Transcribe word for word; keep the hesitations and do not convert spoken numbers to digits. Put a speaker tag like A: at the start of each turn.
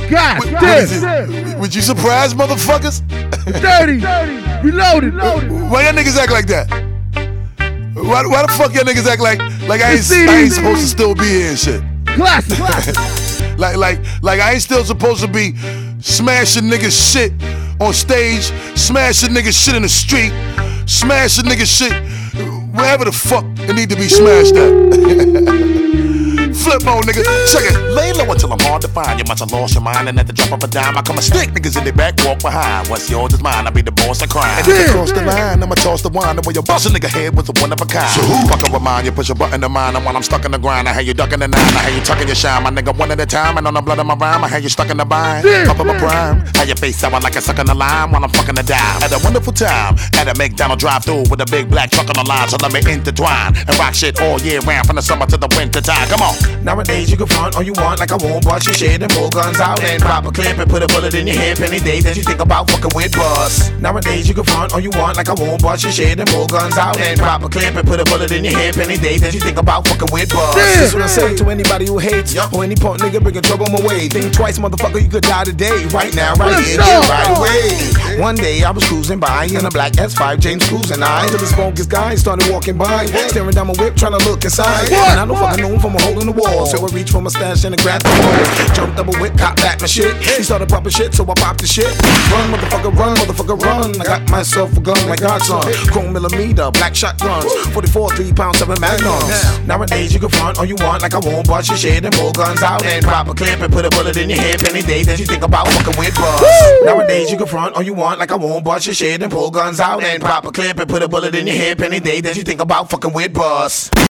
A: God
B: What,
A: damn.
B: Would you surprise motherfuckers?
A: Dirty. Reloaded.
B: Why y'all niggas act like that? Why, why the fuck y'all niggas act like like I ain't, I ain't supposed to still be here and shit?
A: Classic. Classic.
B: like like like I ain't still supposed to be smashing niggas shit on stage, smashing niggas shit in the street, smashing niggas shit wherever the fuck it need to be smashed at. Flip mode, nigga. Check it. Lay low until I'm hard to find. You must have lost your mind, and at the drop of a dime, I come and stick niggas in the back, walk behind. What's yours is mine. I be the boss of crime. And if you cross the line, I'ma toss the wine. The way you bust a nigga head was a one of a kind. So who fucking with mine? You push a button to mine, and while I'm stuck in the grind, I hear you ducking the nine. I hear you tucking your shine, my nigga one at a time. And on the blood of my rhyme, I hear you stuck in the bind. Up in my prime. How your face sour like a sucking the lime while I'm fucking the dime. Had a wonderful time at a McDonald's drive-through with a big black truck on the line. So let me intertwine and rock shit all year round from the summer to the winter time. Come on.
C: Nowadays you can front all you want like I won't, but you shit and pull guns out and pop a clip and put a bullet in your hip any day that you think about fucking with bust. Nowadays you can front all you want like I won't, but you shit and pull guns out and pop a clip and put a bullet in your hip any day that you think about fucking with bust.
A: This
C: is what I say to anybody who hates yep. or any punk nigga bringing trouble my way. Think twice, motherfucker, you could die today, right now, right
A: Let's
C: here,
A: go.
C: right away. One day I was cruising by in a black S five, James Cruise and I, till this bogus guy started walking by, staring down my whip, trying to look inside.
A: What?
C: And I don't fucking know him from a hole in the wall, so I reached for my stash and I grabbed the ball. Jumped double whip, caught back my shit. He started popping shit, so I popped the shit. Run, motherfucker, run, motherfucker, run. I got myself a gun like Godson. Chrome millimeter, black shotguns, forty-four, three pound, seven magnums. Nowadays you can front all you want like I won't, but your shit and pull guns out and pop a clip and put a bullet in your hip any day that you think about fucking with bust. Nowadays you can front all you want like I won't, but your shit and pull guns out and pop a clip and put a bullet in your hip any day that you think about fucking with bust.